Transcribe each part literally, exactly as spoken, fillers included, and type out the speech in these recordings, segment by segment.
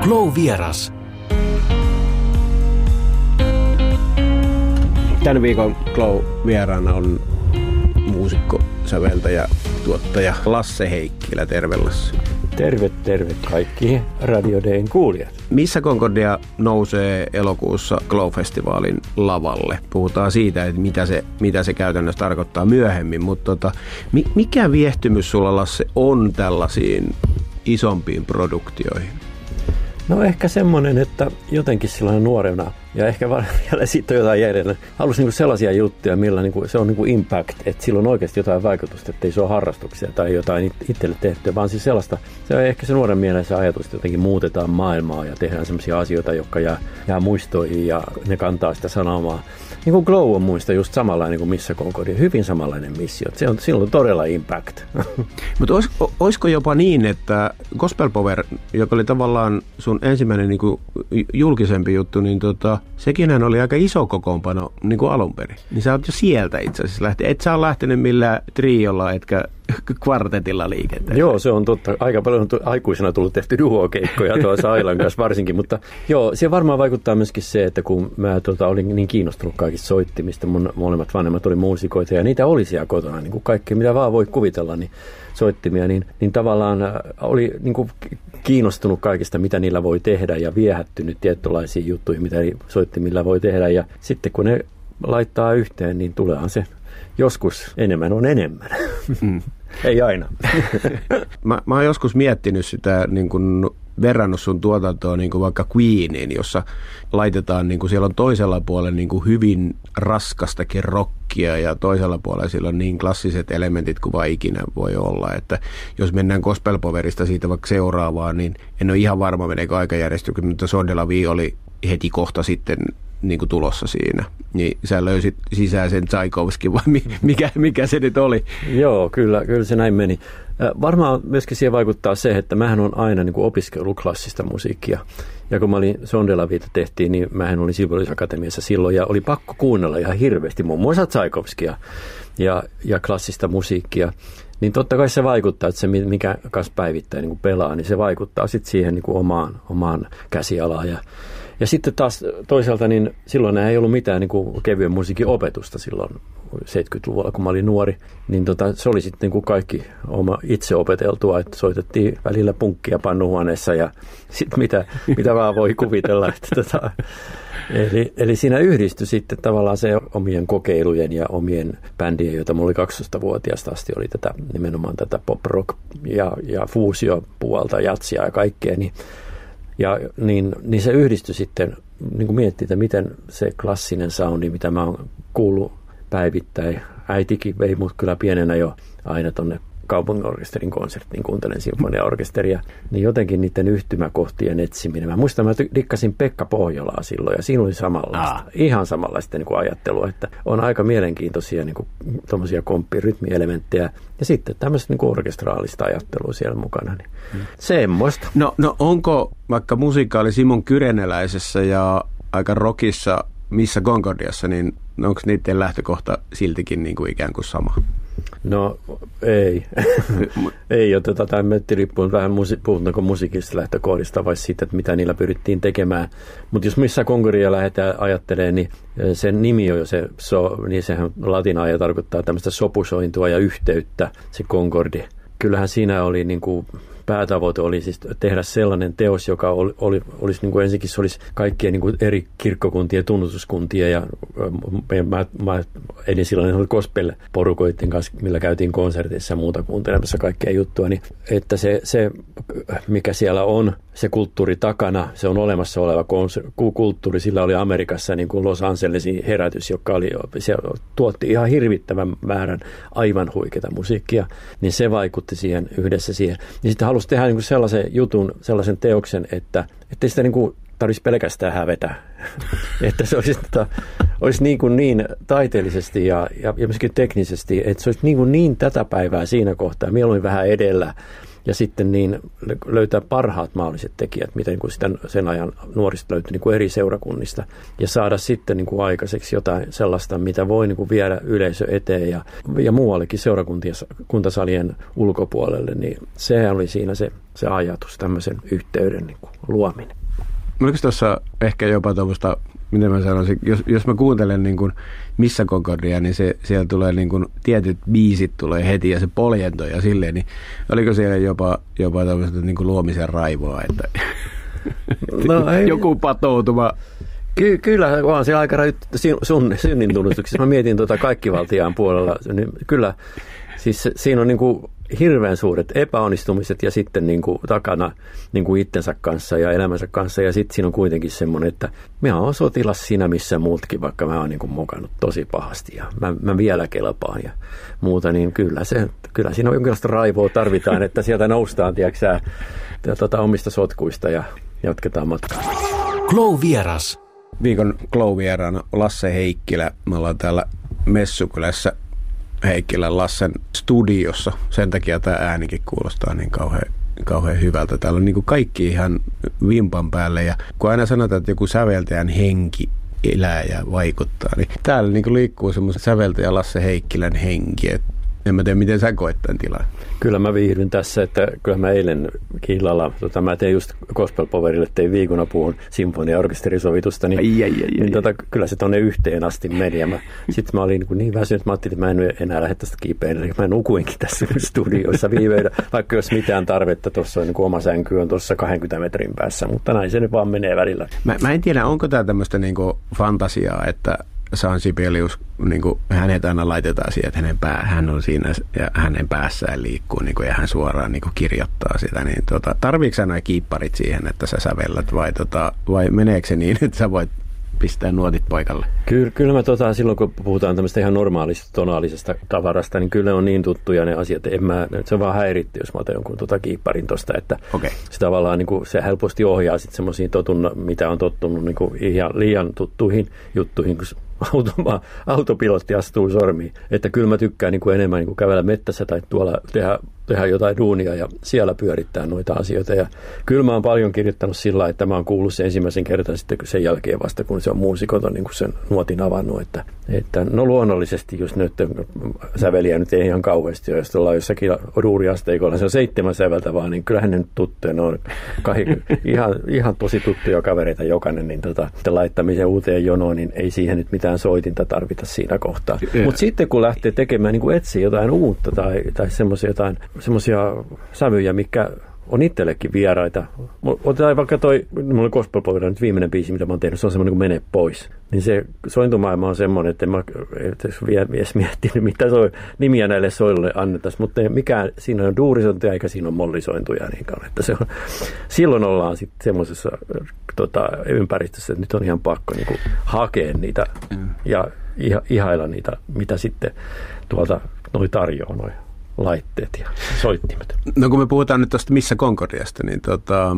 Glow-vieras. Tämän viikon Glow-vieraana on muusikko, säveltäjä, tuottaja Lasse Heikkilä. Terve, Lasse. Terve, terve kaikki Radio Dayn kuulijat. Missä Concordia nousee elokuussa Glow-festivaalin lavalle? Puhutaan siitä, että mitä se, mitä se käytännössä tarkoittaa myöhemmin, mutta tota, mikä viehtymys sulla, Lasse, on tällaisiin isompiin produktioihin? No ehkä semmoinen, että jotenkin silloin nuorena, ja ehkä vielä siitä on jotain jäljellä, halusi niinku sellaisia juttuja, millä niinku, se on niinku impact, että sillä on oikeasti jotain vaikutusta, että ei se ole harrastuksia tai jotain itselle tehtyä, vaan siis sellaista, se on ehkä se nuoren mielessä ajatus, että jotenkin muutetaan maailmaa ja tehdään sellaisia asioita, jotka jää, jää muistoihin ja ne kantaa sitä sanomaa. Niin kuin Glow on muista just samanlainen kuin Missä Concordia, hyvin samanlainen missio. Se on silloin todella impact. Mutta olis, olisiko jopa niin, että Gospel Power, joka oli tavallaan sun ensimmäinen niin kuin julkisempi juttu, niin tota, sekin oli aika iso kokoonpano niin kuin alun perin. Niin sä oot jo sieltä itse asiassa lähtenyt. Et sä ole lähtenyt millään triolla, etkä kvartetilla liikenteeseen. Joo, se on totta. Aika paljon on aikuisena tullut tehty duo-keikkoja tuossa Ailan kanssa varsinkin, mutta joo, siihen varmaan vaikuttaa myöskin se, että kun mä tota, olin niin kiinnostunut kaikista soittimista, mun molemmat vanhemmat oli muusikoita ja niitä oli siellä kotona, niin kuin kaikki mitä vaan voi kuvitella, niin soittimia, niin, niin tavallaan oli niin kuin kiinnostunut kaikista, mitä niillä voi tehdä ja viehättynyt tietynlaisiin juttuihin, mitä soittimilla voi tehdä ja sitten kun ne laittaa yhteen, niin tuleehan se joskus enemmän on enemmän. Mm. Ei aina. mä, mä oon joskus miettinyt sitä, niin kun verrannut sun tuotantoa niin kuin vaikka Queeniin, jossa laitetaan, niin kuin siellä on toisella puolella niin kuin hyvin raskastakin rockia ja toisella puolella siellä on niin klassiset elementit kuin vaan ikinä voi olla. Että jos mennään Gospel Powerista siitä vaikka seuraavaan, niin en ole ihan varma meneekö aikajärjestyksessä, mutta Sondelavi oli heti kohta sitten niin kuin tulossa siinä. Niin sä löysit sisään sen Tchaikovskin, vai mikä, mikä se nyt oli? Joo, kyllä, kyllä se näin meni. Varmaan myöskin siihen vaikuttaa se, että mähän on aina niin kuin opiskellut klassista musiikkia. Ja kun mä olin Sondelaviita tehtiin, niin mähän olin Sibelius-akatemiassa silloin ja oli pakko kuunnella ihan hirveästi muun muassa Tchaikovskia ja, ja klassista musiikkia. Niin totta kai se vaikuttaa, että se mikä kanssa päivittäin niin kuin pelaa, niin se vaikuttaa sitten siihen niin kuin omaan, omaan käsialaan. Ja, ja sitten taas toisaalta, niin silloin ei ollut mitään niin kuin kevyen musiikin opetusta silloin seitsemänkymmentäluvulla, kun mä olin nuori. Niin tota, se oli sitten niin kuin kaikki oma itse opeteltua, että soitettiin välillä punkkia pannuhuoneessa ja sitten mitä, mitä vaan voi kuvitella. Että tota, eli, eli siinä yhdistyi sitten tavallaan se omien kokeilujen ja omien bändien, joita mulla oli kaksitoistavuotiaasta asti, oli tätä, nimenomaan tätä pop-rock ja, ja fuusiopuolta, jatsia ja kaikkea, niin Ja niin, niin se yhdistyi sitten, niin kuin miettii, että miten se klassinen soundi, mitä mä oon kuullut päivittäin. Äitikin vei mut kyllä pienenä jo aina tonne kaupunginorkesterin konserttiin, kuuntelen sinfoniaorkesteria, niin jotenkin niiden yhtymäkohtien etsiminen. Mä muistan, mä dikkasin Pekka Pohjolaa silloin, ja siinä oli samanlaista, ah. ihan samanlaista niin kuin ajattelua, että on aika mielenkiintoisia niin kuin, tommosia komppirytmielementtejä, ja sitten tämmöistä niin kuin orkestraalista ajattelua siellä mukana. Niin hmm. Semmoista. No, no onko vaikka musiikkaali Simon Kyreneläisessä ja aika rockissa Missä Concordiassa, niin onko niiden lähtökohta siltikin niin kuin ikään kuin sama? No ei. ei oteta tai metti riippuen vähän musi- puhutaanko musiikista lähtökohdista vai siitä, että mitä niillä pyrittiin tekemään. Mutta jos Missä Concordia lähdetään ajattelemaan, niin sen nimi on jo se, so, niin sehän latinaa ja tarkoittaa tämmöistä sopusointua ja yhteyttä, se Concordi. Kyllähän siinä oli niin kuin päätavoite oli siis tehdä sellainen teos, joka oli, oli, olisi niin kuin ensinnäkin se olisi kaikkien niin kuin eri kirkkokuntien, tunnutuskuntien ja mä, mä edin silloin oli gospel-porukoiden kanssa, millä käytiin konsertissa ja muuta kuuntelemassa kaikkea juttua, niin että se, se mikä siellä on, se kulttuuri takana, se on olemassa oleva konser- kulttuuri, sillä oli Amerikassa niin kuin Los Angelesin herätys, joka oli, se tuotti ihan hirvittävän määrän aivan huikeata musiikkia, niin se vaikutti siihen yhdessä siihen. Niin sitten halusi tehdä niin kuin sellaisen jutun, sellaisen teoksen, että ei sitä niin kuin tarvitsisi pelkästään hävetä. että se olisi, tota, olisi niin, kuin niin taiteellisesti ja, ja, ja myöskin teknisesti, että se olisi niin, kuin niin tätä päivää siinä kohtaa, mieluummin vähän edellä ja sitten niin löytää parhaat mahdolliset tekijät, miten kun sitä sen ajan nuorista löytyy niin kuin eri seurakunnista ja saada sitten niin kuin aikaiseksi jotain sellaista, mitä voi niin kuin viedä yleisö eteen ja, ja muuallekin seurakuntasalien ulkopuolelle, niin sehän oli siinä se, se ajatus, tämmöisen yhteyden niin kuin luominen. Oliko tuossa ehkä jopa tuommoista, miten mä sanoisin, jos, jos mä kuuntelen niin kuin Missä Concordia, niin se, siellä tulee niin kuin tietyt biisit tulee heti ja se poljento ja silleen, niin oliko siellä jopa, jopa tuommoista niin kuin luomisen raivoa, että no, joku patoutuma? Ky- kyllä, vaan siellä aika sun synnin tunnustuksessa. Mä mietin tuota kaikkivaltiaan puolella, niin kyllä siis siinä on niin kuin hirveän suuret epäonnistumiset ja sitten niin kuin takana niin kuin itsensä kanssa ja elämänsä kanssa. Ja sitten siinä on kuitenkin semmoinen, että minä olen sotilas siinä missä muutkin, vaikka mä oon niin kuin mokannut tosi pahasti ja mä, mä vielä kelpaan ja muuta. Niin kyllä, se, kyllä siinä on jonkinlaista raivoa tarvitaan, että sieltä noustaan, tiedätkö tuota, omista sotkuista ja jatketaan matkaa. Glow-vieras. Viikon Glow-vieraana Lasse Heikkilä. Me ollaan täällä Messukylässä Heikkilän Lassen studiossa. Sen takia tämä äänikin kuulostaa niin kauhean, kauhean hyvältä. Täällä on niin kuin kaikki ihan vimpan päälle. Ja kun aina sanotaan, että joku säveltäjän henki elää ja vaikuttaa, niin täällä niin kuin liikkuu semmoisen säveltäjä Lasse Heikkilän henki. Et en mä tiedä, miten sä koet tämän tilan. Kyllä mä viihdyn tässä, että kyllä mä eilen illalla, tota, mä tein just Gospel Powerille, tein viikonapuun sinfonia-orkesterisovitusta, niin, ai, ai, ai, niin tota, kyllä se tonne yhteen asti meni. Sitten mä olin niin, niin väsynyt, että mä ajattelin, että mä en enää lähde tästä kiipeen, eli mä nukuinkin tässä studioissa viiveillä, vaikka jos mitään tarvetta, tuossa on niin oma sänky on tuossa kaksikymmentä metrin päässä, mutta näin se nyt vaan menee välillä. Mä, mä en tiedä, onko tämä tämmöistä niin kuin fantasiaa, että San Sibelius, niin kuin hänet aina laitetaan siihen, että hänen pää, hän on siinä ja hänen päässään liikkuu niin kuin, ja hän suoraan niin kuin kirjoittaa sitä. Niin, tota, tarviiko sä nuo kiipparit siihen, että sä sävellät vai, tota, vai meneekö se niin, että sä voit pistää nuotit paikalle? Kyllä, kyllä mä tota, silloin kun puhutaan tämmöistä ihan normaalista tonaalisesta tavarasta, niin kyllä on niin tuttuja ne asiat. En mä, se on vaan häiritti, jos mä otan jonkun tota kiipparin tosta, että okay. Se tavallaan niin kuin, se helposti ohjaa sitten semmoisiin totun, mitä on tottunut niin kuin ihan liian tuttuihin juttuihin, kun Automa, autopilotti astuu sormiin. Että kyllä mä tykkään niin kuin enemmän niin kuin kävellä mettässä tai tuolla tehdä, tehdä jotain duunia ja siellä pyörittää noita asioita. Ja kyllä mä oon paljon kirjoittanut sillä, että mä oon kuullut sen ensimmäisen kerran sitten sen jälkeen vasta, kun se on muusikot on niin kuin sen nuotin avannut. Että, että no luonnollisesti, jos nyt säveliä nyt ei ihan kauheasti ole, jos ollaan jossakin duuriasteikolla, se on seitsemän säveltä vaan, niin kyllähän ne nyt tuttuja, ne on kahi, ihan, ihan tosi tuttuja kavereita jokainen, niin tota, laittamisen uuteen jonoon, niin ei siihen nyt mitään soitinta tarvita siinä kohtaa. Yeah. Mutta sitten kun lähtee tekemään, niin kuin etsii jotain uutta tai, tai semmoisia jotain semmoisia sävyjä, mikä on itsellekin vieraita. Otetaan vaikka toi, mulla oli Gospel Power nyt viimeinen biisi, mitä mä oon tehnyt, se on semmoinen kuin Mene pois. Niin se sointumaailma on semmoinen, että en mä edes miettinyt, mitä soi, nimiä näille soiluille annettaisiin, mutta mikään, siinä on duurisointuja eikä siinä on mollisointuja niinkään. Että se on, silloin ollaan sitten semmoisessa tota, ympäristössä, että nyt on ihan pakko niin kuin hakea niitä mm. ja iha, ihailla niitä, mitä sitten tuolta noi tarjoaa noin laitteet ja soittimet. No kun me puhutaan nyt tuosta Missä Concordiasta, niin tota,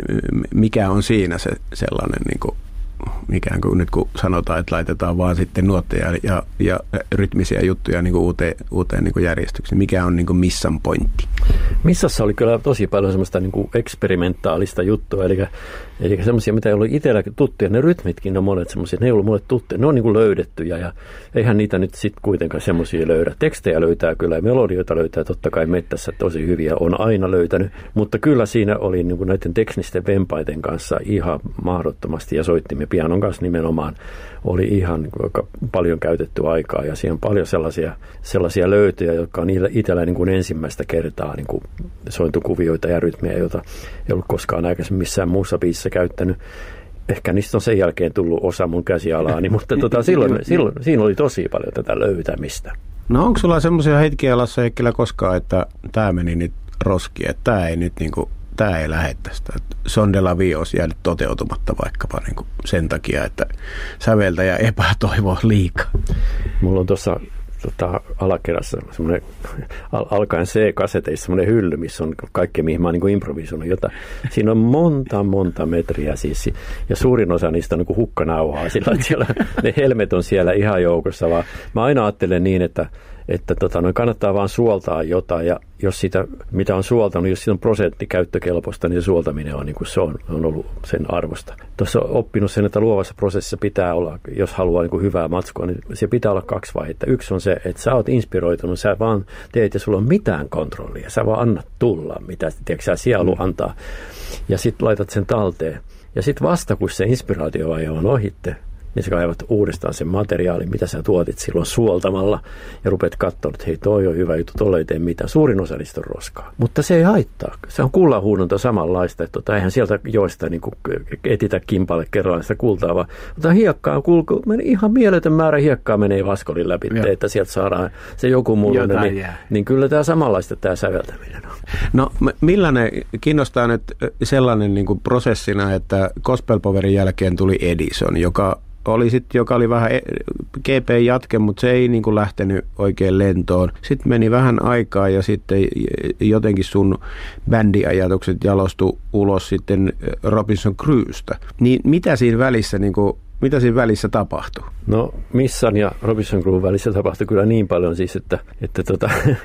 mikä on siinä se sellainen, niin kuin, ikään kuin nyt kun sanotaan, että laitetaan vaan sitten nuotteja ja, ja rytmisiä juttuja niin kuin uuteen, uuteen niin kuin järjestykseen. Mikä on niin kuin missan pointti? Missassa oli kyllä tosi paljon semmoista niin kuin eksperimentaalista juttua, eli, eli semmoisia, mitä ei ollut itsellä tuttuja. Ne rytmitkin on monet semmoisia, ne ei ollut mulle tuttuja. Ne on niin kuin löydettyjä ja eihän niitä nyt sitten kuitenkaan semmoisia löydä. Tekstejä löytää kyllä ja melodioita löytää totta kai mettässä tosi hyviä, on aina löytänyt. Mutta kyllä siinä oli niin kuin näiden teknisten vempaiden kanssa ihan mahdottomasti ja soittimme pianon kanssa nimenomaan. Oli ihan paljon käytetty aikaa ja siinä on paljon sellaisia, sellaisia löytöjä, jotka on itsellä niin kuin ensimmäistä kertaa niin kuin sointukuvioita ja rytmiä, joita ei ollut koskaan aikaisemmin missään muussa biisissä käyttänyt. Ehkä niistä on sen jälkeen tullut osa mun käsialaani, mutta tota, silloin, silloin, siinä oli tosi paljon tätä löytämistä. No onko sulla semmoisia hetkiä, Lasse Heikkilä, koskaan, että tämä meni nyt roskiin, että tämä ei nyt niin kuin, tämä ei lähde tästä. Son de la vie olisi jäänyt toteutumatta vaikkapa niin kuin sen takia, että säveltäjä epätoivoo liikaa. Mulla on tuossa tota, alakerrassa semmoinen al- alkaen C-kaseteissa semmoinen hylly, missä on kaikkea, mihin mä oon niin kuin improvisoinut jotain. Siinä on monta, monta metriä siis, ja suurin osa niistä on niin kuin hukkanauhaa, sillä että siellä, ne helmet on siellä ihan joukossa, vaan mä aina ajattelen niin, että että tota, noin kannattaa vaan suoltaa jotain ja jos sitä, mitä on suoltanut, jos siitä on prosentti käyttökelpoista, niin se suoltaminen on, niin kuin se on, on ollut sen arvosta. Tuossa on oppinut sen, että luovassa prosessissa pitää olla, jos haluaa niin kuin hyvää matskua, niin se pitää olla kaksi vaihetta. Yksi on se, että sä oot inspiroitunut, sä vaan teet ja sulla on mitään kontrollia, sä vaan annat tulla, mitä tiedätkö, sä sielu antaa ja sitten laitat sen talteen. Ja sitten vasta, kun se inspiraatiovaihe on ohitte, niin sä kaivat uudestaan sen materiaalin, mitä sä tuotit silloin suoltamalla ja rupeat katsomaan, että hei, toi on hyvä juttu, tolle ei tee mitään. Suurin osa niistä on roskaa. Mutta se ei haittaa. Se on kullanhuuhdonta samanlaista, että tota, eihän sieltä joista niin kuin etitä kimpalle kerrallaan sitä kultaa, vaan mutta hiekkaa kulku, ihan mieletön määrä hiekkaa menee vaskolin läpi, ja. Että sieltä saadaan se joku mullinen, niin, niin kyllä tämä samanlaista tämä säveltäminen on. No millainen, kiinnostaa nyt sellainen niin kuin prosessina, että Gospel Powerin jälkeen tuli Edison, joka oli sitten, joka oli vähän G P-jatke, mutta se ei niin kuin lähtenyt oikein lentoon. Sitten meni vähän aikaa ja sitten jotenkin sun bändiajatukset jalostu ulos sitten Robinson Crusoesta. Niin mitä siinä välissä, niin kuin, mitä siinä välissä tapahtui? No Missan ja Robinson Crusoen välissä tapahtui kyllä niin paljon siis, että, että tota,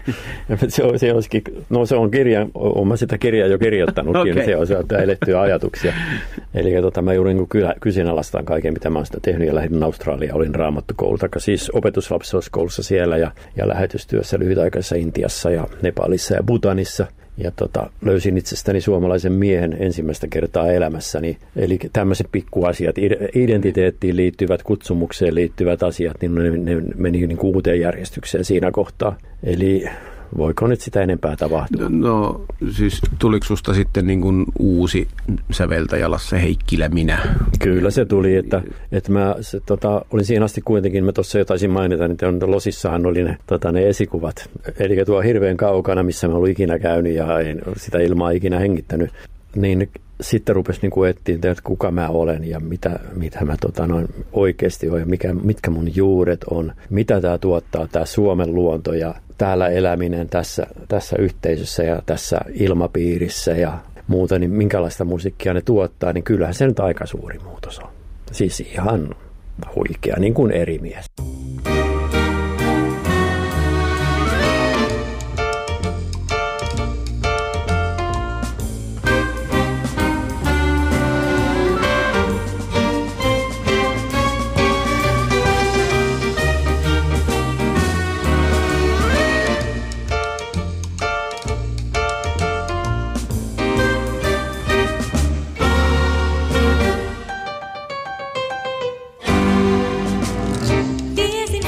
se, on, se, olisikin, no se on kirja, olen mä sitä kirjaa jo kirjoittanutkin, okay. Se on sieltä elettyjä ajatuksia. Eli tota, mä juuri niin kyseenalaistaan kaiken, mitä mä oon sitä tehnyt ja lähdin Australiaan, olin raamattukoulu, taikka siis opetuslapsuuskoulussa siellä ja, ja lähetystyössä lyhytaikaisessa Intiassa ja Nepalissa ja Bhutanissa. Ja tota, löysin itsestäni suomalaisen miehen ensimmäistä kertaa elämässäni. Eli tämmöiset pikkuasiat, identiteettiin liittyvät, kutsumukseen liittyvät asiat, niin ne, ne meni niin kuin uuteen järjestykseen siinä kohtaa. Eli voiko nyt sitä enempää tapahtua? No siis tuliko susta sitten niin kuin uusi säveltäjä Lasse Heikkilä minä? Kyllä se tuli, että, että mä se, tota, olin siinä asti kuitenkin, mä tuossa jo taisin mainita, että Losissahan oli ne, tota, ne esikuvat. Eli tuo hirveän kaukana, missä mä olin ikinä käynyt ja en sitä ilmaa ikinä hengittänyt, niin sitten rupesi niin kuin etsiä, että kuka mä olen ja mitä, mitä mä tota, noin oikeasti olen ja mikä, mitkä mun juuret on, mitä tämä tuottaa, tämä Suomen luonto ja täällä eläminen tässä, tässä yhteisössä ja tässä ilmapiirissä ja muuta, niin minkälaista musiikkia ne tuottaa, niin kyllähän se nyt aika suuri muutos on. Siis ihan huikea, niin kuin eri mies. Tiesin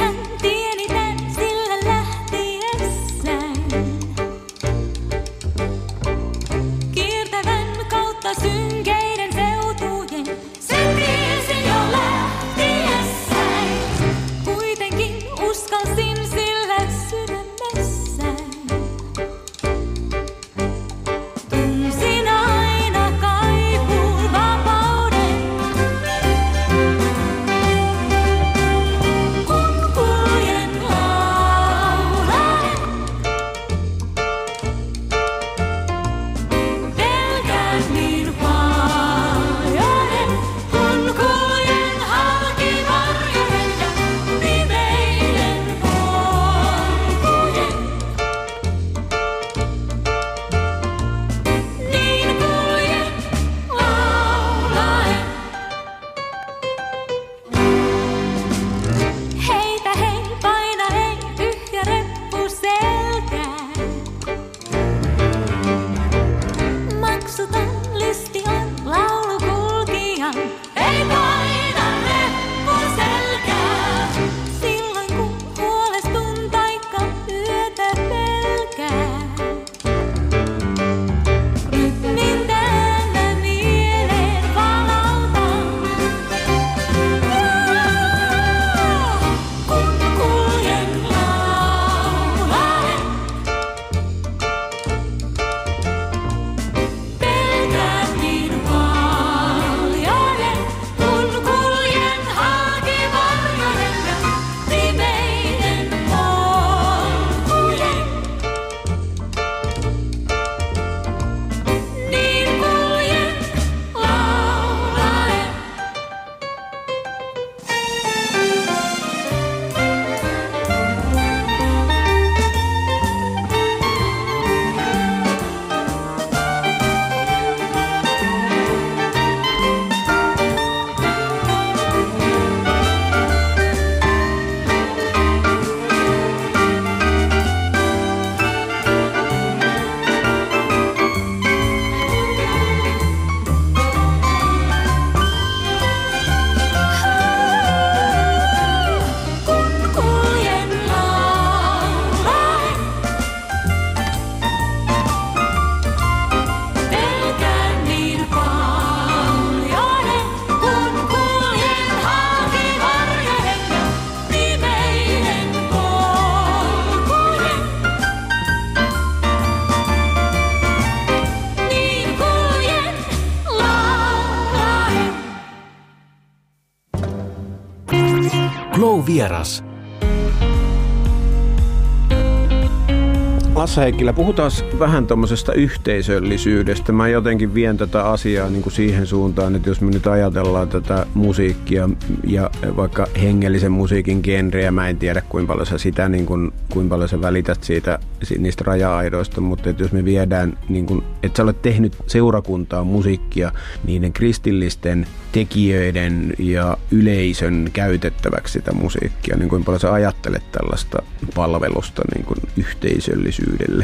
Glow-vieras. Lasse Heikkilä, puhutaan vähän tuommoisesta yhteisöllisyydestä. Mä jotenkin vien tätä asiaa niin kuin siihen suuntaan, että jos me nyt ajatellaan tätä musiikkia ja vaikka hengellisen musiikin genreä, mä en tiedä kuinka paljon sä sitä, niin kuin, kuinka paljon sä välität siitä, niistä raja-aidoista, mutta että jos me viedään, niin kuin, että sä olet tehnyt seurakuntaa musiikkia niiden kristillisten tekijöiden ja yleisön käytettäväksi sitä musiikkia, niin kuinka paljon sä ajattelet tällaista palvelusta niin kuin yhteisöllisyydelle?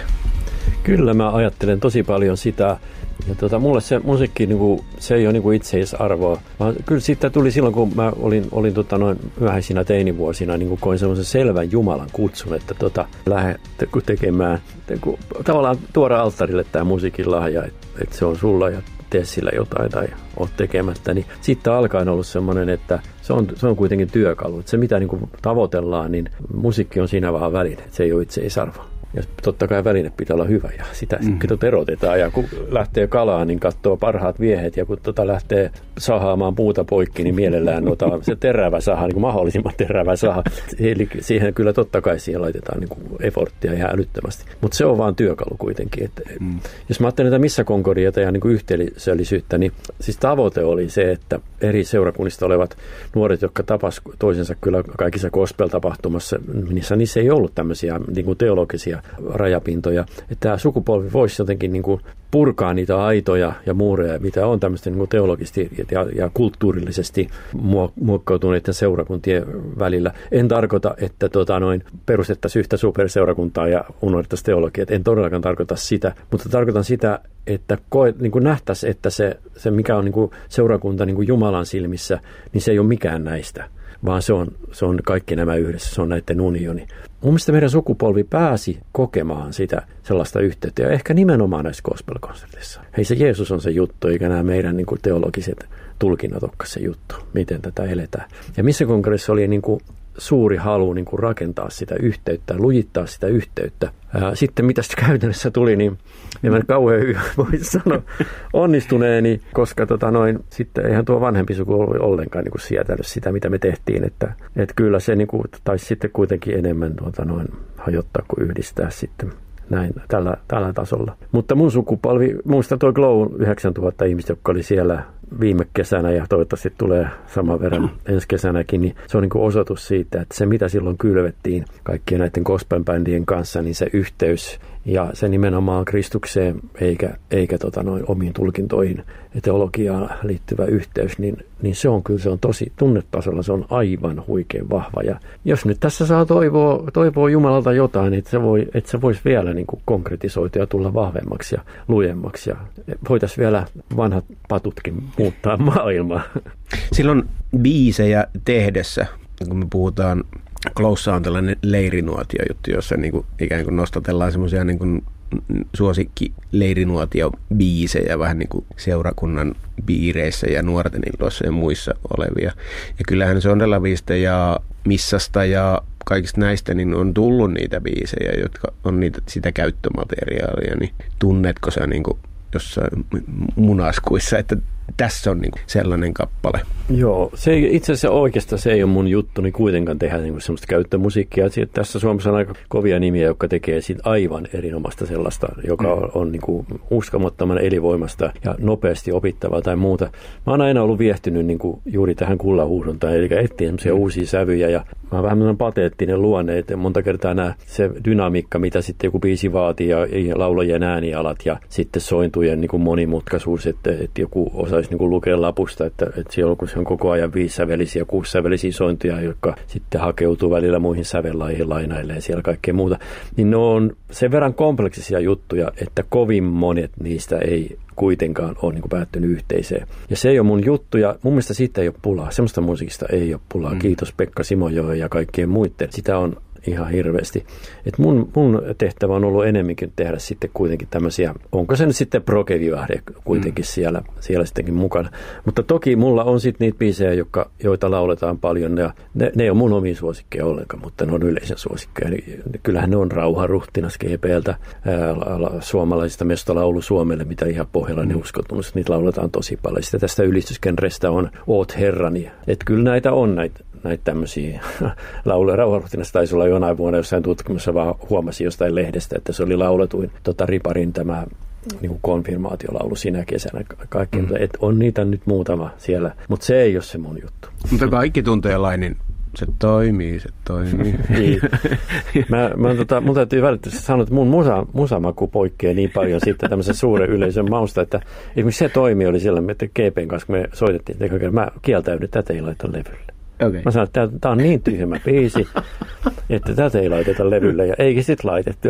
Kyllä mä ajattelen tosi paljon sitä. Ja tota, mulle se musiikki, niin kuin, se ei ole niin kuin itseisarvoa, vaan kyllä siitä tuli silloin, kun mä olin, olin tota, noin myöhäisinä teinivuosina, niin kuin koin semmoisen selvän Jumalan kutsun, että tota, lähde tekemään, te, kun, tavallaan tuoda alttarille tämä musiikin lahja, että, että se on sulla ja tee sillä jotain tai oot tekemättä. Niin sitten alkaen ollut semmoinen, että se on, se on kuitenkin työkalu. Että se mitä niin kuin tavoitellaan, niin musiikki on siinä vähän väline, että se ei ole itseisarvo. Ja totta kai väline pitää olla hyvä ja sitä mm. sitten erotetaan. Ja kun lähtee kalaan, niin katsoo parhaat viehet. Ja kun tota lähtee sahaamaan puuta poikki, niin mielellään ottaa se terävä saha, niin kuin mahdollisimman terävä saha. Eli siihen kyllä totta kai siihen laitetaan niin kuin efforttia ihan älyttömästi. Mutta se on vaan työkalu kuitenkin. Että mm. Jos mä ajattelen tätä missä Concordiata ja niin kuin yhteisöllisyyttä, niin siis tavoite oli se, että eri seurakunnista olevat nuoret, jotka tapas toisensa kyllä kaikissa gospel-tapahtumassa, niissä, niissä ei ollut tämmöisiä niin kuin teologisia rajapintoja, että tämä sukupolvi voisi jotenkin niin kuin purkaa niitä aitoja ja muureja, mitä on tämmöistä niin kuin teologisesti ja, ja kulttuurillisesti muokkautuneiden seurakuntien välillä. En tarkoita, että tota, noin, perustettaisiin yhtä superseurakuntaa ja unohdettaisiin teologiaa. En todellakaan tarkoita sitä, mutta tarkoitan sitä, että koe, niin kuin nähtäisiin, että se, se mikä on niin kuin seurakunta niin kuin Jumalan silmissä, niin se ei ole mikään näistä, vaan se on, se on kaikki nämä yhdessä, se on näiden unioni. Mun mielestä meidän sukupolvi pääsi kokemaan sitä sellaista yhteyttä, ja ehkä nimenomaan näissä gospel-konserteissa. Hei, se Jeesus on se juttu, eikä nämä meidän niin kuin teologiset tulkinnat olekaan se juttu, miten tätä eletään. Ja missä kongressissa oli niin kuin suuri halu niin kuin rakentaa sitä yhteyttä, lujittaa sitä yhteyttä. Ää, sitten mitä sitten käytännössä tuli, niin en mä kauhean hyvin voi sanoa onnistuneeni, koska tota noin, sitten eihän tuo vanhempi sukupolvi ollenkaan niin kuin sietänyt sitä, mitä me tehtiin. Että, että kyllä se niin kuin, taisi sitten kuitenkin enemmän tuota noin, hajottaa kuin yhdistää sitten. Näin, tällä, tällä tasolla. Mutta mun sukupolvi, muistan tuo Glow yhdeksäntuhatta ihmistä, jotka oli siellä viime kesänä ja toivottavasti tulee saman verran ensi kesänäkin, niin se on niin kuin osoitus siitä, että se mitä silloin kylvettiin kaikkien näiden gospel-bändien kanssa, niin se yhteys ja se nimenomaan Kristukseen eikä, eikä tota noin omiin tulkintoihin ja teologiaan liittyvä yhteys, niin, niin se on kyllä se on tosi tunnetasolla, se on aivan huikein vahva. Ja jos nyt tässä saa toivoa, toivoa Jumalalta jotain, että se, voi, että se voisi vielä niin kuin konkretisoitua ja tulla vahvemmaksi ja lujemmaksi ja voitaisiin vielä vanhat patutkin muuttaa maailmaa. Silloin biisejä tehdessä, kun me puhutaan, Glowssa on tällainen leirinuotio-juttu, jossa niin kuin, ikään kuin nostatellaan semmoisia niin kuin suosikki-leirinuotio-biisejä vähän niin kuin seurakunnan piireissä ja nuorten illoissa ja muissa olevia. Ja kyllähän Sondelavista ja Missasta ja kaikista näistä niin on tullut niitä biisejä, jotka on niitä, sitä käyttömateriaalia. Niin tunnetko sä niin kuin jossain munaskuissa, että tässä on niin kuin sellainen kappale? Joo, se ei, itse asiassa oikeastaan se ei ole mun juttuni kuitenkaan tehdä niin kuin semmoista käyttömusiikkia. Tässä Suomessa on aika kovia nimiä, jotka tekee siitä aivan erinomaista sellaista, joka on, on niin kuin uskomattoman elinvoimasta ja nopeasti opittavaa tai muuta. Mä oon aina ollut viehtynyt niin kuin juuri tähän kullahuuhdontaan, eli etsiä semmoisia mm. uusia sävyjä ja mä oon vähän pateettinen luonne, että monta kertaa nämä, se dynamiikka, mitä sitten joku biisi vaatii ja, ja laulajien äänialat ja sitten sointujen niin kuin monimutkaisuus, että, että joku osaisi niin kuin lukea lapusta, että, että siellä kun se on koko ajan viisisävelisiä, kuusisävelisiä sointuja, jotka sitten hakeutuu välillä muihin sävellaihin, lainailee siellä kaikkea muuta, niin ne on sen verran kompleksisia juttuja, että kovin monet niistä ei kuitenkaan ole niin kuin päättynyt yhteiseen. Ja se ei ole mun juttu, ja mun mielestä siitä ei ole pulaa. Semmoista musiikista ei ole pulaa. Mm. Kiitos Pekka Simojoen ja kaikkien muiden. Sitä on ihan hirveästi. Et mun, mun tehtävä on ollut enemmänkin tehdä sitten kuitenkin tämmöisiä, onko se nyt sitten progevivahde kuitenkin mm. siellä, siellä sittenkin mukana. Mutta toki mulla on sitten niitä biisejä, jotka, joita lauletaan paljon, ja ne, ne ei ole mun omia suosikkeja ollenkaan, mutta ne on yleisen suosikkeja. Eli kyllähän ne on Rauharuhtinas G P:ltä, suomalaisista mestolaulu Suomelle, mitä ihan pohjalainen mm. uskotunut. Niitä lauletaan tosi paljon. Sitten tästä ylistysgenrestä on Oot Herrani. Että kyllä näitä on näitä näitä tämmöisiä lauluja. Rauhanruhtinas taisi olla jonain vuonna jossain tutkimuksessa, vaan huomasi jostain lehdestä, että se oli lauletuin tota, Riparin tämä niin kuin konfirmaatiolaulu sinä kesänä. Kaikki, mm. et on niitä nyt muutama siellä, mutta se ei ole se mun juttu. Mutta kaikki tuntee Lainin. Se toimii, se toimii. Niin. Mä, mä, tota, mun täytyy välittömästi sanoa, että mun musa, musamaku poikkeaa niin paljon sitten tämmöisen suuren yleisön mausta, että esimerkiksi se toimi oli siellä, että G P:n kanssa, kun me soitettiin, että mä kieltäydyn, että tätä ei laita levylle. Okay. Mä sanoin, että tämä on niin tyhmä biisi, että tätä ei laiteta levylle, ja eikä sitten laitettu.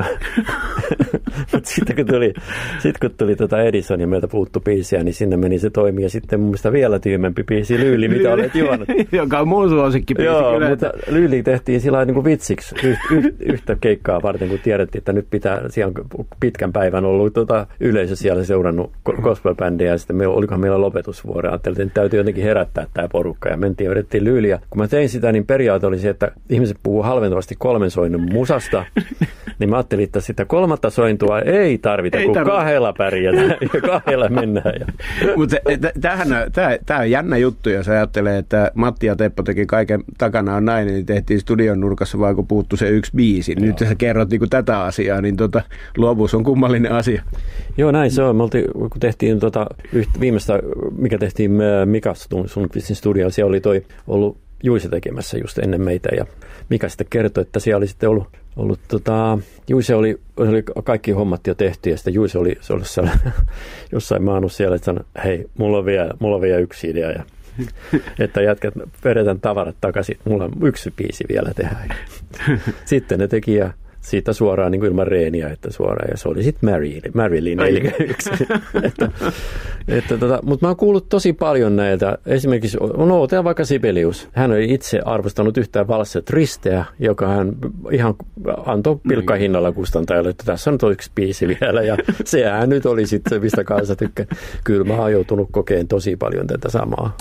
Mutta sitten kun tuli, sit, kun tuli tota Edison ja meiltä puuttu biisiä, niin sinne meni se toimi, ja sitten mun mielestä vielä tyhmempi biisi, Lyyli, mitä olet juonut. Joka on mun suosikki biisi. Joo, kyllä, mutta että... Lyyli tehtiin sillä niin kuin vitsiksi yh, yh, yhtä keikkaa varten, kun tiedettiin, että nyt pitää, siellä on pitkän päivän ollut tota, yleisö siellä seurannut gospel-bändiä, ja sitten me, olikohan meillä lopetusvuoro. Ajattelin, että täytyy jotenkin herättää tämä porukka, ja mentiin ja vedettiin Lyyliä. Kun mä tein sitä, niin periaate oli se, että ihmiset puhuu halventavasti kolmen soinnun musasta, niin mä ajattelin, että sitä kolmatta sointua ei tarvita, ei kun tarvita. Kahdella pärjätään ja kahdella mennään. Ja... Mutta tämä on jännä juttu, jos ajattelee, että Matti ja Teppo teki kaiken takana on nainen, niin tehtiin studion nurkassa vaan kun puuttu se yksi biisi. Nyt sä kerrot niin tätä asiaa, niin tota, luovuus on kummallinen asia. Joo, näin se on. Me oltiin, kun tehtiin tota, viimeistä, mikä tehtiin Mika Sundqvistin studiolla, siellä oli toi ollut Juise tekemässä just ennen meitä, ja Mika sitten kertoi, että siellä oli sitten ollut, ollut tota, Juise oli, oli kaikki hommat jo tehty, ja sitten Juise oli, se oli jossain maannut siellä, että sanoi, hei, mulla on vielä, mulla on vielä yksi idea, ja että jätkät, vedetään tavarat takaisin, mulla on yksi biisi vielä tehdä. Sitten ne teki, ja siitä suoraan niin kuin ilman reeniä, että suoraan, ja se oli sitten Marilyn, eli yksi. että, että, tota, mutta mä oon kuullut tosi paljon näiltä, esimerkiksi, no otetaan vaikka Sibelius, hän oli itse arvostanut yhtään valssia Tristeä, joka hän ihan antoi pilkkahinnalla kustantajalle, että tässä on yksi biisi vielä, ja sehän nyt oli sitten, mistä kanssa tykkään. Kyllä mä oon joutunut kokeen tosi paljon tätä samaa.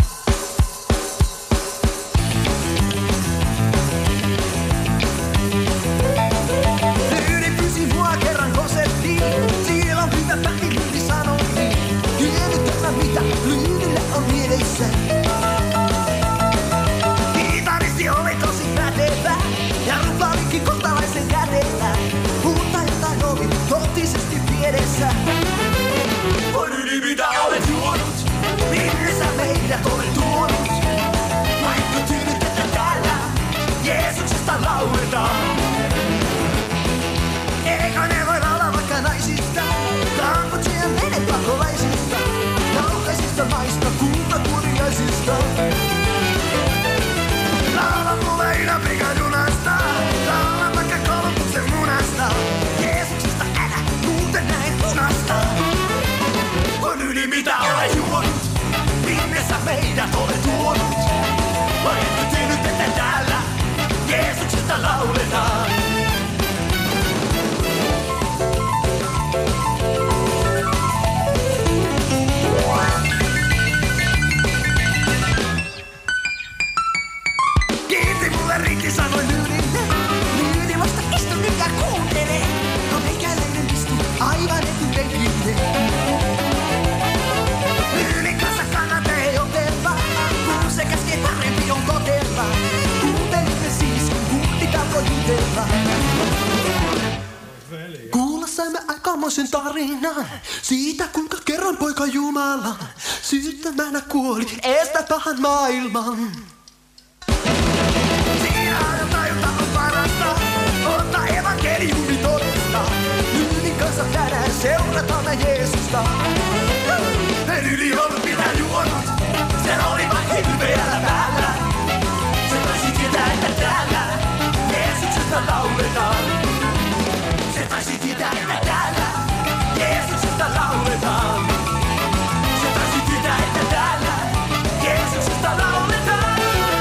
Tarinan siitä, kuinka kerran poika Jumalan syyttämänä kuoli, estä pahan maailman. Siinä ajan tajuta on parasta, ottaa evankeliumi todesta. Lyylin kanssa tänään seurataan me Jeesusta. Lyyli on mitä juonut, sen oli vain hilpeällä päällä. Se taisi tietää, että täällä Jeesuksesta lauletaan. Se taisi tietää, että täällä Jeesuksesta lauletaan. Se taisi tietää, että täällä Jeesuksesta lauletaan.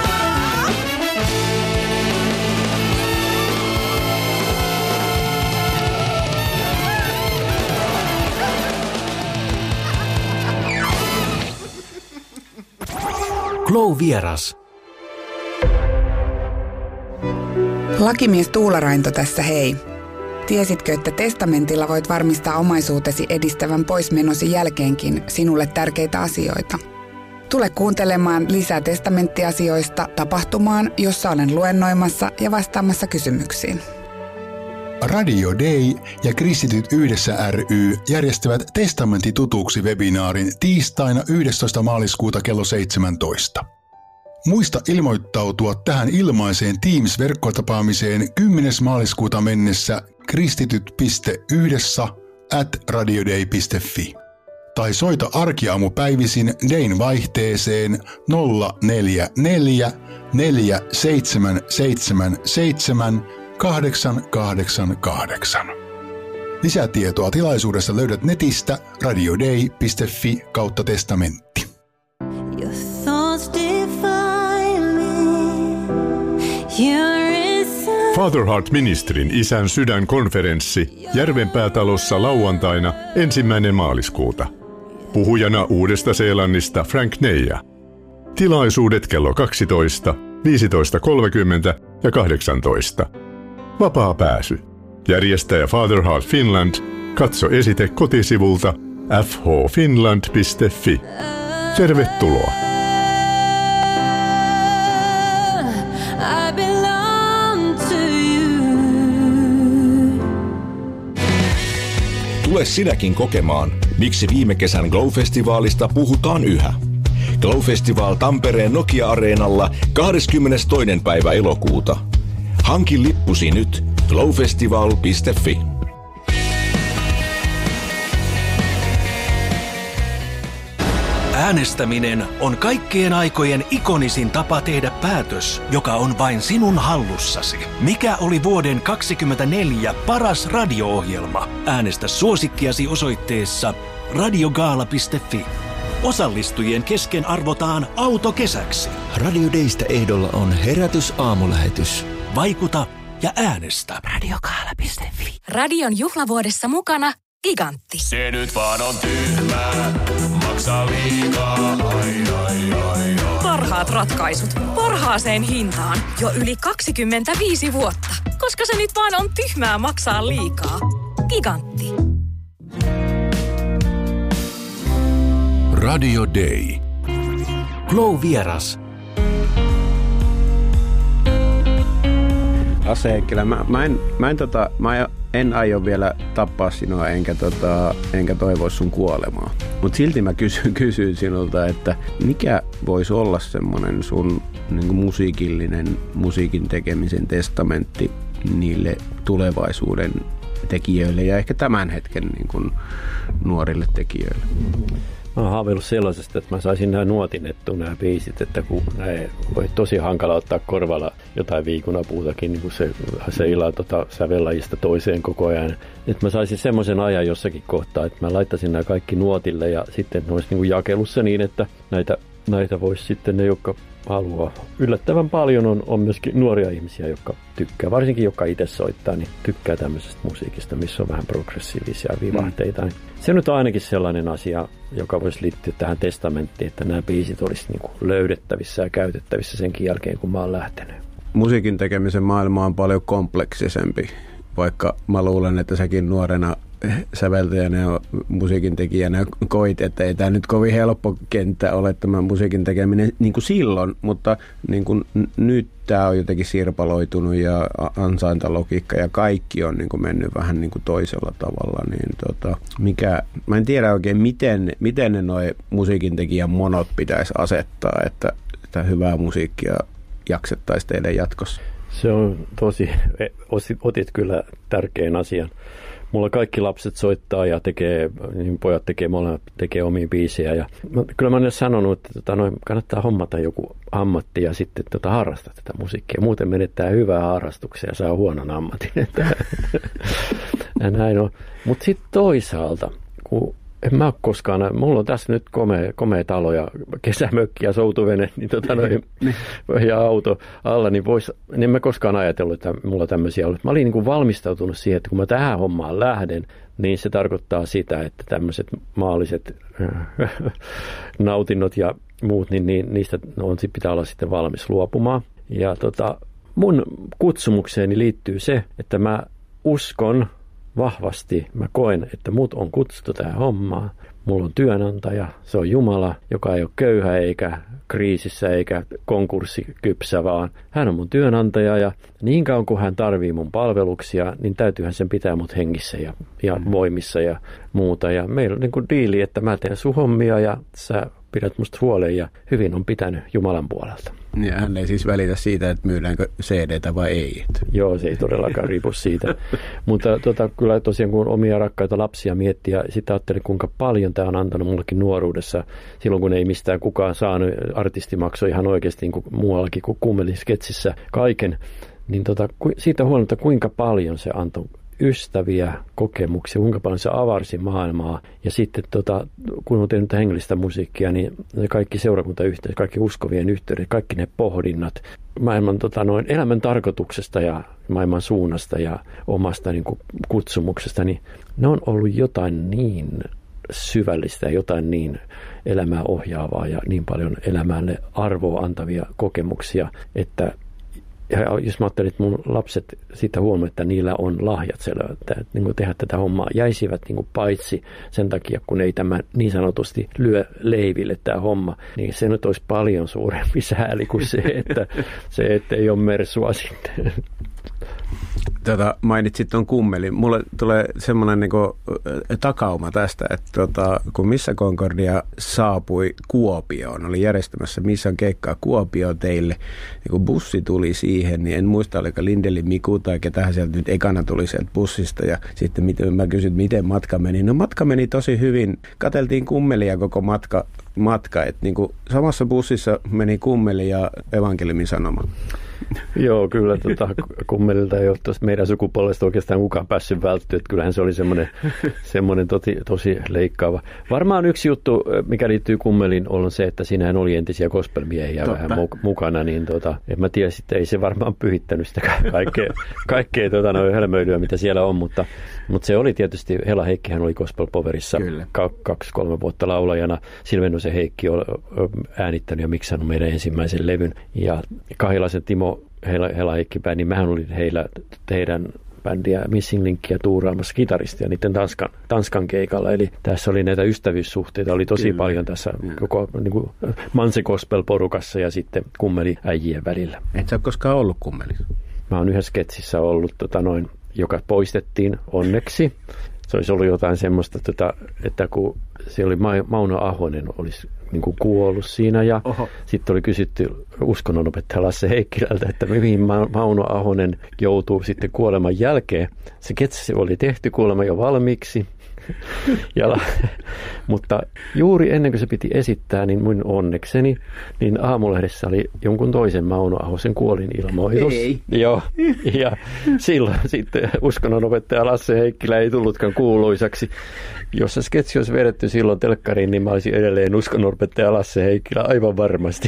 Glow-vieras. Lakimies Tuula Rainto tässä hei. Tiesitkö, että testamentilla voit varmistaa omaisuutesi edistävän poismenosi jälkeenkin sinulle tärkeitä asioita? Tule kuuntelemaan lisää testamenttiasioista tapahtumaan, jossa olen luennoimassa ja vastaamassa kysymyksiin. Radio Day ja Kristityt yhdessä ry järjestävät Testamentti tutuksi -webinaarin tiistaina yhdestoista maaliskuuta kello seitsemäntoista. Muista ilmoittautua tähän ilmaiseen Teams-verkkotapaamiseen kymmenes maaliskuuta mennessä kristityt piste yhdessä at radioday piste fi tai soita arkiaamupäivisin Dayn vaihteeseen nolla neljä neljä neljä seitsemän seitsemän seitsemän kahdeksan kahdeksan kahdeksan. Lisätietoa tilaisuudesta löydät netistä radioday piste fi kautta testamentti. Fatherheart Ministerin isän sydänkonferenssi Järvenpäätalossa lauantaina ensimmäinen maaliskuuta. Puhujana Uudesta-Seelannista Frank Neija. Tilaisuudet kello kaksitoista, viisitoista kolmekymmentä ja kahdeksantoista. Vapaa pääsy. Järjestäjä Fatherheart Finland. Katso esite kotisivulta f h finland piste fi. Tervetuloa! Tule sinäkin kokemaan, miksi viime kesän Glow-festivaalista puhutaan yhä. Glow-festival Tampereen Nokia-areenalla kahdeskymmenestoinen päivä elokuuta. Hanki lippusi nyt glowfestival piste fi. Äänestäminen on kaikkien aikojen ikonisin tapa tehdä päätös, joka on vain sinun hallussasi. Mikä oli vuoden kaksikymmentäneljä paras radio-ohjelma? Äänestä suosikkiasi osoitteessa radiogaala piste fi. Osallistujien kesken arvotaan auto kesäksi. Radio Daystä ehdolla on herätys aamulähetys. Vaikuta ja äänestä. radiogaala piste fi. Radion juhlavuodessa mukana Gigantti. Se nyt vaan on tyhmää, maksaa liikaa, ai ai ai ai. Parhaat ratkaisut, parhaaseen hintaan, jo yli kaksikymmentäviisi vuotta. Koska se nyt vaan on tyhmää maksaa liikaa. Gigantti. Radio Day. Glow-vieras. Ase Heikkilä, mä, mä, en, mä, en, tota, mä en aio vielä tappaa sinua, enkä, tota, enkä toivoa sun kuolemaa. Mutta silti mä kysyn, kysyn sinulta, että mikä voisi olla semmoinen sun niin kuin musiikillinen, musiikin tekemisen testamentti niille tulevaisuuden tekijöille ja ehkä tämän hetken niin kuin nuorille tekijöille? Mä oon haaveillut sellaisesta, että mä saisin nämä nuotinettua nämä biisit, että kun näin voi tosi hankala ottaa korvalla jotain viikunapuutakin, niin kuin se, se ilaa tota sävellajista toiseen koko ajan. Että mä saisin semmoisen ajan jossakin kohtaa, että mä laittaisin nämä kaikki nuotille ja sitten ne olisi niin kuin jakelussa niin, että näitä, näitä voisi sitten ne, jotka haluaa. Yllättävän paljon on, on myöskin nuoria ihmisiä, jotka tykkää, varsinkin jotka itse soittaa, niin tykkää tämmöisestä musiikista, missä on vähän progressiivisia vivahteita. Mm. Se nyt on ainakin sellainen asia, joka voisi liittyä tähän testamenttiin, että nämä biisit olisi niin kuin löydettävissä ja käytettävissä senkin jälkeen, kun mä oon lähtenyt. Musiikin tekemisen maailma on paljon kompleksisempi, vaikka mä luulen, että säkin nuorena säveltäjänä ja musiikin tekijänä koit, että ei tämä nyt kovin helppo kenttä ole tämä musiikin tekeminen niin kuin silloin, mutta niin kuin nyt tämä on jotenkin sirpaloitunut ja ansaintalogiikka ja kaikki on niin kuin mennyt vähän niin kuin toisella tavalla. Niin tota, mikä, mä en tiedä oikein, miten, miten ne noi musiikin tekijän monot pitäisi asettaa, että sitä hyvää musiikkia jaksettaisiin teille jatkossa. Se on tosi, otit kyllä tärkeän asian. Mulla kaikki lapset soittaa ja tekee, niin pojat tekee, molemmat tekee omia biisejä. Ja mä, kyllä mä olen sanonut, että tota, noin, kannattaa hommata joku ammatti ja sitten tota, harrastaa tätä musiikkia. Muuten menettää hyvää harrastuksia ja saa huonon ammatin. Näin on. Mutta sitten toisaalta, kun en mä ole koskaan, mulla on tässä nyt komea, komea talo ja kesämökki ja soutuvene niin tota noin, ja auto alla, niin, vois, niin en mä koskaan ajatellut, että mulla tämmöisiä ollut. Mä olin niin kuin valmistautunut siihen, että kun mä tähän hommaan lähden, niin se tarkoittaa sitä, että tämmöiset maalliset nautinnot ja muut, niin, niin niistä on, pitää olla sitten valmis luopumaan. Ja tota, mun kutsumukseeni liittyy se, että mä uskon vahvasti, mä koen, että mut on kutsuttu tähän hommaan. mulla on työnantaja, se on Jumala, joka ei ole köyhä eikä kriisissä eikä konkurssikypsä, vaan hän on mun työnantaja ja niin kauan kuin hän tarvii mun palveluksia, niin täytyyhän sen pitää mut hengissä ja, ja voimissa ja muuta. Ja meillä on niin kuin diili, että mä teen sun hommia ja sä pidät musta huolen ja hyvin on pitänyt Jumalan puolelta. Ja hän ei siis välitä siitä, että myydäänkö C D:tä vai ei. Joo, se ei todellakaan riipu siitä. Mutta tota, kyllä tosiaan kun omia rakkaita lapsia miettii ja sitten ajattelin, kuinka paljon tämä on antanut mullekin nuoruudessa. Silloin kun ei mistään kukaan saanut, artisti maksoi ihan oikeasti niin kuin muuallakin kuin Kummelisketsissä kaiken. Niin tota, siitä huolimatta kuinka paljon se antoi ystäviä, kokemuksia, kuinka paljon se avarsi maailmaa. Ja sitten tota, kun on tehnyt hengellistä musiikkia, niin kaikki seurakuntayhteydet, kaikki uskovien yhteydet, kaikki ne pohdinnat maailman tota, noin elämän tarkoituksesta ja maailman suunnasta ja omasta niin kuin, kutsumuksesta, niin ne on ollut jotain niin syvällistä ja jotain niin elämää ohjaavaa ja niin paljon elämäälle arvoa antavia kokemuksia, että ja jos mä ajattelin, että mun lapset siitä huomioon, että niillä on lahjat siellä, että niin tehdä tätä hommaa, jäisivät niin paitsi sen takia, kun ei tämä niin sanotusti lyö leiville tämä homma, niin se nyt olisi paljon suurempi sääli kuin se, että, se, että ei ole mersua sitten. Tota, mainitsit tuon kummelin. Mulle tulee semmoinen niinku takauma tästä, että tota, kun Missa Concordia saapui Kuopioon, oli järjestämässä Missan keikkaa Kuopioon teille, ja kun bussi tuli siihen, niin en muista, oliko Lindeli Miku tai ketähän sieltä nyt ekana tuli sieltä bussista, ja sitten miten, mä kysyin, miten matka meni. No matka meni tosi hyvin. Katseltiin kummelia koko matka, matka että niinku samassa bussissa meni kummeli ja evankeliumin sanoma. Joo, kyllä tota, kummelilta ei ole meidän sukupolvesta oikeastaan kukaan päässyt välttyä, että kyllähän se oli semmoinen, semmoinen toti, tosi leikkaava. Varmaan yksi juttu, mikä liittyy kummeliin, on se, että siinähän oli entisiä gospelmiehiä vähän mu- mukana, niin tota, en mä tiedä, sitten ei se varmaan pyhittänyt sitä kaikkea, kaikkea tota, noin hölmöilyä, mitä siellä on, mutta, mutta se oli tietysti, Hela Heikkihän oli Gospel Powerissa ka- kaksi, kolme vuotta laulajana, Silvennosen Heikki on äänittänyt ja miksannut meidän ensimmäisen levyn, ja Kahilaisen Timo Hela, Hela Heikki-bändi, niin mähän olin heillä teidän bändiä Missing Linkia tuuraamassa kitaristia niiden Tanskan, Tanskan keikalla. Eli tässä oli näitä ystävyyssuhteita, oli tosi Kyllä. paljon tässä ja. koko niin kuin Manse Gospel-porukassa ja sitten kummeli-äijien välillä. Et sä ole koskaan ollut kummeli? Mä oon yhdessä sketsissä ollut, tota noin, joka poistettiin onneksi. Se olisi ollut jotain semmoista, tota, että kun siellä oli Mauno Ahonen olisi niin kuin kuollut siinä ja Oho. sitten oli kysytty uskonnonopettaja Lasse Heikkilältä, että mihin Mauno Ahonen joutuu sitten kuoleman jälkeen. Se ketsi oli tehty kuolema jo valmiiksi. Ja, mutta juuri ennen kuin se piti esittää, niin mun onnekseni, niin Aamulehdessä oli jonkun toisen Mauno Ahosen kuolinilmoitus. Ei. Joo, ja silloin sitten uskonnonopettaja Lasse Heikkilä ei tullutkaan kuuluisaksi. Jos se sketsi olisi vedetty silloin telkkariin, niin mä olisin edelleen uskonnonopettaja Lasse Heikkilä aivan varmasti.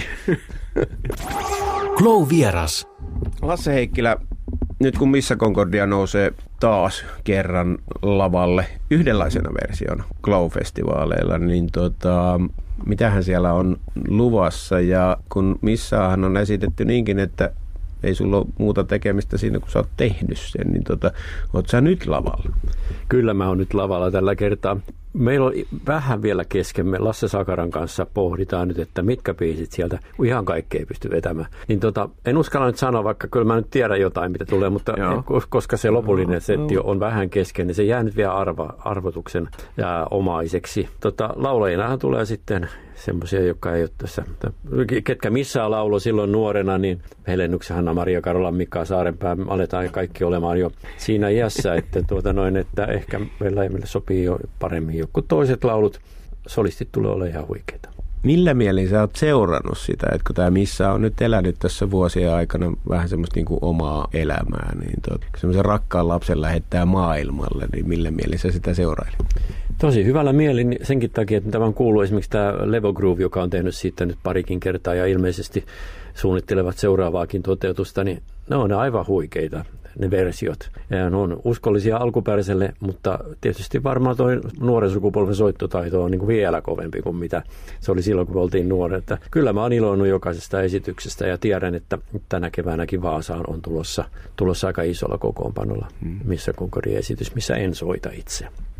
Glow vieras. Lasse Heikkilä, nyt kun Missa Concordia nousee taas kerran lavalle yhdenlaisena versiona Glow-festivaaleilla, niin tota, mitähän siellä on luvassa? Ja kun Missaahan on esitetty niinkin, että ei sulla ole muuta tekemistä siinä, kun sä oot tehnyt sen, niin tota, oot sä nyt lavalla? Kyllä mä oon nyt lavalla tällä kertaa. Meillä on vähän vielä kesken. Me Lasse Sakaran kanssa pohditaan nyt, että mitkä biisit sieltä, ihan kaikki ei pysty vetämään. Niin tota, en uskalla nyt sanoa, vaikka kyllä mä nyt tiedän jotain, mitä tulee, mutta Joo. koska se lopullinen setti on vähän kesken, niin se jää nyt vielä arva, arvotuksen ja omaiseksi. Tota, laulajinahan tulee sitten semmoisia, jotka ei ole tässä, ketkä missään laulo silloin nuorena, niin Helennuksen Hanna Maria Karola, Mika Saarenpää, aletaan kaikki olemaan jo siinä iässä, että, tuota noin, että ehkä meillä, meille sopii jo paremmin joku toiset laulut. Solistit tulee olemaan ihan huikeita. Millä mielin sä oot seurannut sitä, että kun tämä Missa on nyt elänyt tässä vuosien aikana vähän semmoista niin kuin omaa elämää, niin tuot, semmoisen rakkaan lapsen lähettää maailmalle, niin millä mielin sä sitä seurailit? Tosi hyvällä mielin senkin takia, että tämä kuuluu esimerkiksi tämä Levo Groove, joka on tehnyt siitä nyt parikin kertaa ja ilmeisesti suunnittelevat seuraavaakin toteutusta, niin ne on aivan huikeita, ne versiot. Ja ne on uskollisia alkuperäiselle, mutta tietysti varmaan tuo nuoren sukupolven soittotaito on niin kuin vielä kovempi kuin mitä se oli silloin, kun oltiin nuoret. Että kyllä mä oon iloinut jokaisesta esityksestä ja tiedän, että tänä keväänäkin Vaasaan on tulossa, tulossa aika isolla kokoonpanolla, missä Concordia esitys, missä en soita itse.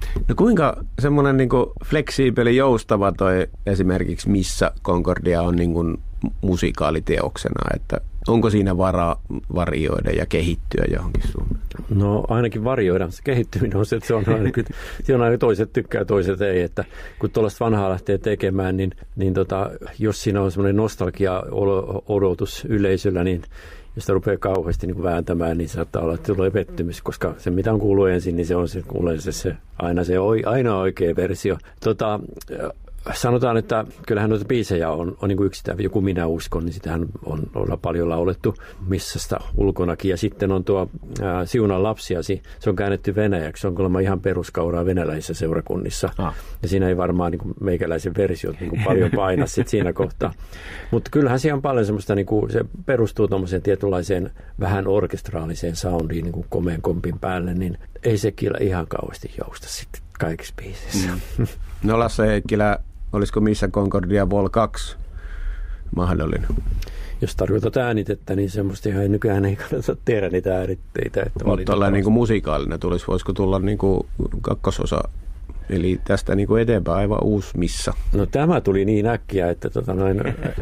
No kuinka semmoinen niinku fleksiibeli, joustava toi esimerkiksi Missä Concordia on niinku musikaaliteoksena, että onko siinä varaa varioida ja kehittyä johonkin suuntaan? No ainakin varioida. Se kehittyminen on se, että se on aina, se on aina toiset tykkää, toiset ei. Että kun tuollaista vanhaa lähtee tekemään, niin, niin tota, jos siinä on semmoinen nostalgia-odotus yleisöllä, niin jos sitä rupeaa kauheasti niin kuin vääntämään, niin saattaa olla, että tulee pettymys, koska se mitä on kuullut ensin, niin se on se, se, se aina se aina oikea versio. Tota, sanotaan, että kyllähän noita biisejä on, on niin kuin yksitään, joku Minä uskon, niin sitähän on, on paljon laulettu Missästä ulkonakin. Ja sitten on tuo ää, Siunaa lapsiasi, se on käännetty venäjäksi, se on kuulemma ihan peruskauraa venäläisissä seurakunnissa. Ah. Ja siinä ei varmaan niin kuin meikäläisen versiot niin kuin paljon paina sit siinä kohtaa. Mutta kyllähän siellä on paljon semmoista, niin kuin, se perustuu tuommoiseen tietynlaiseen vähän orkestraaliseen soundiin niin kuin komeen kompin päälle, niin ei se kyllä ihan kauheasti jousta sitten kaikissa biisissä. Mm. No Lasse Heikkilä, olisiko Missä Concordia Vol kaksi mahdollinen? Jos tarkoitat äänitettä, niin semmoista ihan nykyään ei kannata tehdä niitä äänitteitä. Mutta tuollainen niin kuin musikaalinen tulisi, voisiko tulla niin kuin kakkososa? Eli tästä niin kuin eteenpäin aivan uusi Missä. No tämä tuli niin äkkiä, että tota noin,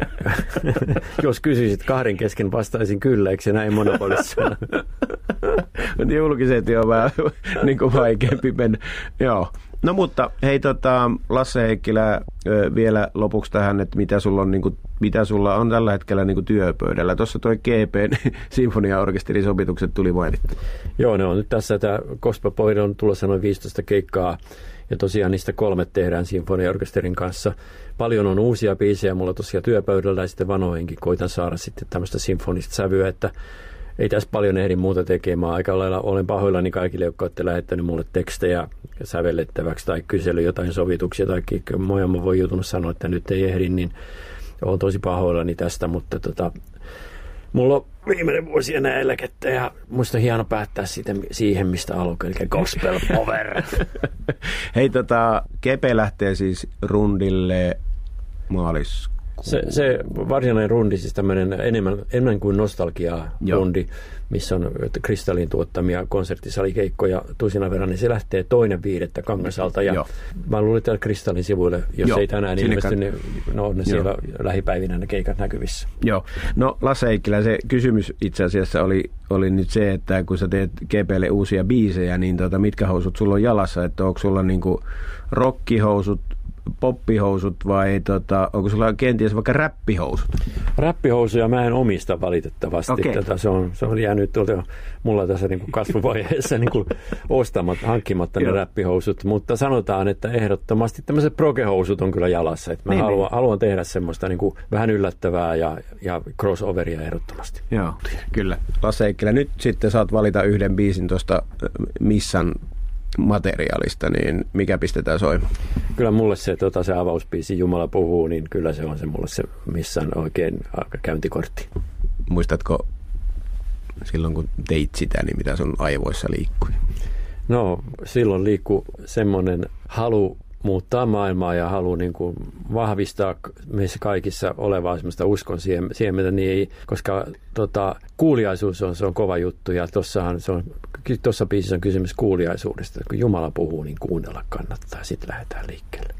jos kysyisit kahden kesken, vastaisin kyllä, eikö se näin monopolissa? Julkisesti on vähän niin kuin vaikeampi mennä. Joo. No mutta hei tota, Lasse Heikkilä vielä lopuksi tähän, että mitä sulla on, niin kuin, mitä sulla on tällä hetkellä niin kuin työpöydällä. Tuossa toi G P:n sinfoniaorkesterin sopitukset tuli mainittu. Joo, ne on nyt tässä, että Gospel-pohjille on tulossa noin viisitoista keikkaa ja tosiaan niistä kolme tehdään sinfoniaorkesterin kanssa. Paljon on uusia biisejä mulla tosiaan työpöydällä ja sitten vanhoihinkin koitan saada sitten tämmöistä sinfonista sävyä, että ei tässä paljon ehdi muuta tekemään. Aika lailla olen pahoillani kaikille, jotka olette lähettänyt mulle tekstejä sävellettäväksi tai kysely jotain sovituksia tai moja mä voi joutunut sanoa, että nyt ei ehdi, niin olen tosi pahoillani tästä, mutta tota, mulla on viimeinen vuosi enää eläkettä ja musta on hieno päättää siitä, siihen, mistä alkoi, eli Gospel Power. Hei, tota, Kepe lähtee siis rundille maaliskuussa. Se, se varsinainen rundi, siis tämmöinen enemmän, enemmän kuin nostalgia-rundi, missä on Kristallin tuottamia konserttisalikeikkoja tusina verran, niin se lähtee toinen viidettä Kangasalta. Ja Joo. mä luulin täällä Kristallin sivuille, jos Joo. ei tänään ilmesty, niin no, on ne siellä Joo. lähipäivinä ne keikat näkyvissä. Joo. No Lasse Heikkilä, se kysymys itse asiassa oli, oli nyt se, että kun sä teet G P:lle uusia biisejä, niin tota, mitkä housut sulla on jalassa, että onko sulla niinku rockihousut, poppihousut vai tota, onko sulla kenties vaikka räppihousut? Räppihousuja mä en omista valitettavasti. Okay. Tätä, se, on, se on jäänyt tuolta mulla tässä niin kuin kasvuvaiheessa niin kuin ostamatta, hankkimatta ne räppihousut, mutta sanotaan, että ehdottomasti tämmöiset progehousut on kyllä jalassa. Että mä niin, haluan, niin. haluan tehdä semmoista niin kuin vähän yllättävää ja, ja crossoveria ehdottomasti. Joo, kyllä. Lasse Heikkilä, nyt sitten saat valita yhden biisin tuosta Missan materiaalista, niin mikä pistetään soimaan? Kyllä mulle se, tota, se avausbiisi Jumala puhuu, niin kyllä se on se mulle se Missan oikein käyntikortti. Muistatko silloin, kun teit sitä, niin mitä sun aivoissa liikkui? No, silloin liikkui semmoinen halu muuttaa maailmaa ja halu niin kuin vahvistaa meissä kaikissa olevaa semmoista uskon siihen, siihen mitä niin ei, koska tota, kuuliaisuus on, se on kova juttu ja tossahan se on, tuossa biisissä on kysymys kuuliaisuudesta. Kun Jumala puhuu, niin kuunnella kannattaa. Sitten lähdetään liikkeelle.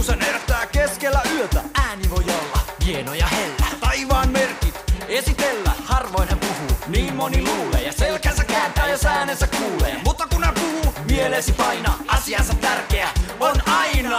pikkusen herättää keskellä yötä. Ääni voi olla hieno ja hellä. Taivaan merkit esitellä, harvoin hän puhuu, niin moni luulee. Ja selkänsä kääntää, jos äänensä kuulee. Mutta kun hän puhuu, mielesi painaa, asiansa tärkeä on aina.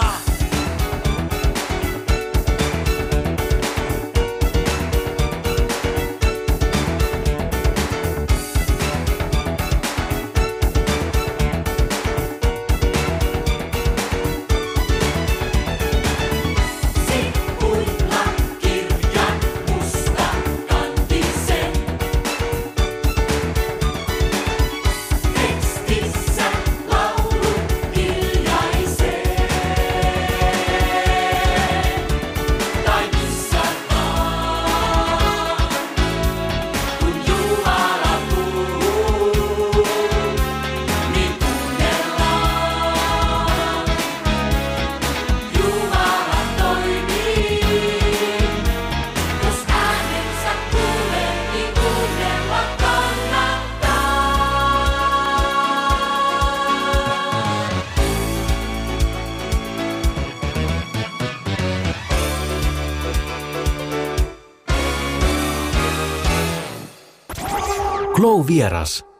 Glow-vieras.